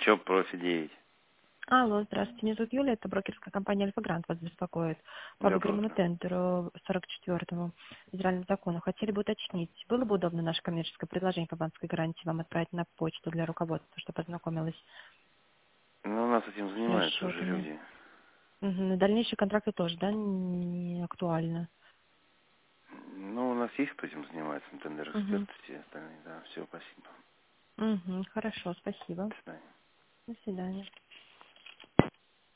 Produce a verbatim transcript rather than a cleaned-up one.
Чоп профи девять. Алло, здравствуйте, меня зовут Юлия, это брокерская компания Альфа-Грант вас беспокоит по Доброе выигранному утро. тендеру сорок четвёртому федеральному закону. Хотели бы уточнить, было бы удобно наше коммерческое предложение по банковской гарантии вам отправить на почту для руководства, чтобы ознакомилась Ну, у нас этим с занимаются уже расчетами? люди. Мгм. Дальнейшие контракты тоже, да, не актуальны? Ну, у нас есть кто этим занимается, тендер-эксперты Угу. все остальные. Да, все, спасибо. Угу. Хорошо, спасибо. До свидания. До свидания.